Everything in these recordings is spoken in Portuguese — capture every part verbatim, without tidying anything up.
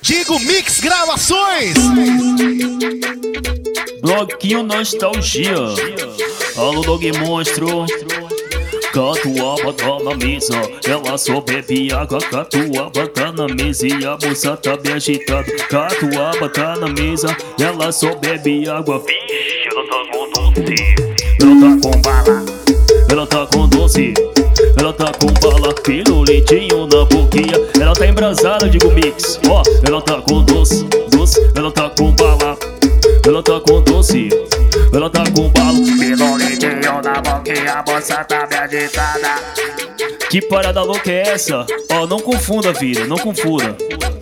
Digo Mix Gravações. Bloquinho Nostalgia. Alô, Dog Monstro. Catuaba tá na mesa, ela só bebe água. Catuaba tá na mesa e a moça tá bem agitada. Catuaba tá na mesa, ela só bebe água. Vixe, ela tá com doce, ela tá com bala, ela tá com doce, ela tá com bala, pirulitinho na boquinha. Ela tá embrasada, digo mix, ó. Ela tá com doce, doce, ela tá com bala, ela tá com doce, ela tá com bala, pirulitinho na boquinha. A moça tá bem agitada. Que parada louca é essa? Ó, não confunda, vida, não confunda.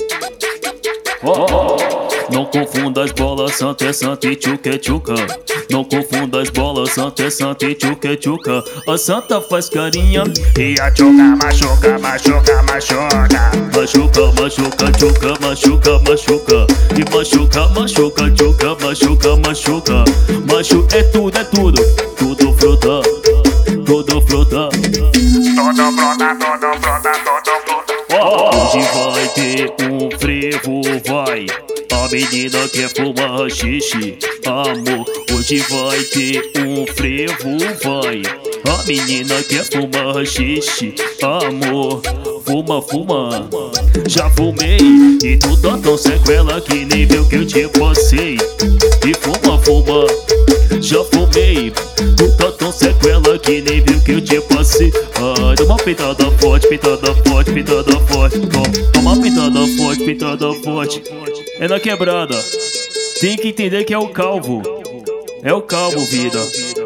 Ó, ó. Não confunda as bolas, santa é santa e tchuca é tchuca. Não confunda as bolas, santa é santa e tchuca é tchuca. A santa faz carinha e a tchuca machuca, machuca, machuca. Machuca, machuca, tchuca, machuca, machuca. E machuca, machuca, tchuca, machuca, machuca. Machu é tudo, é tudo, tudo fruta, tudo fruta. Tudo fruta, tudo fruta, tudo fruta. Hoje vai ter um frevo, vai. A menina quer fumar xixi, amor. Hoje vai ter um frevo, vai. A menina quer fumar xixi, amor. Fuma, fuma. Já fumei e tu tá tão sequela que nem viu que eu te passei. E fuma, fuma. Já fumei, tu tá tão sequela que nem viu que eu te passei. Ai, dá uma peitada forte, peitada forte, peitada forte. Toma uma peitada forte, peitada forte. É na quebrada, tem que entender que é o calvo. É o calvo, vida.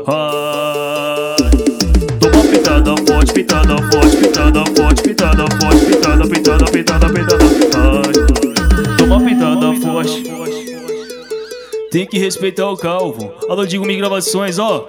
Ai, toma peitada forte, peitada forte, peitada forte, peitada forte, peitada, peitada, peitada, peitada. Ai, toma peitada forte. Tem que respeitar o calvo. Alô, Digo Mix Gravações, ó.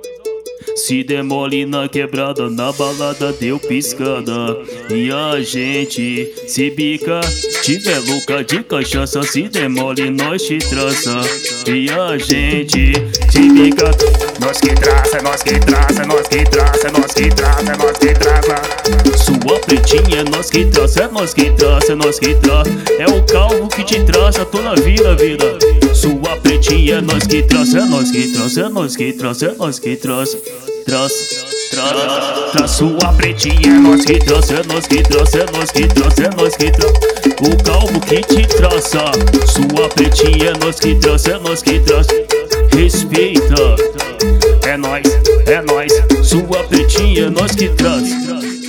Se demole na quebrada, na balada deu piscada. E a gente se bica, tiver louca de cachaça. Se demole nós te traça. E a gente se bica. Nós que traça, nós que traça, nós que traça, nós que traça, nós que traça. Sua pretinha é nós que traça, é nós que traça, é nós que traça. É o calvo que te traça toda a vida, vida. Sua pretinha é nós que traça, é nós que traça, é nós que traça, é nós que traça. Traça, traça, traça. Sua pretinha é nós que traça, é nós que traça, é nós que traça, é nós que traça. O calvo que te traça. Sua pretinha é nós que traça, é nós que traça. Respeita. É nós, é nós. Sua pretinha é nós que traça.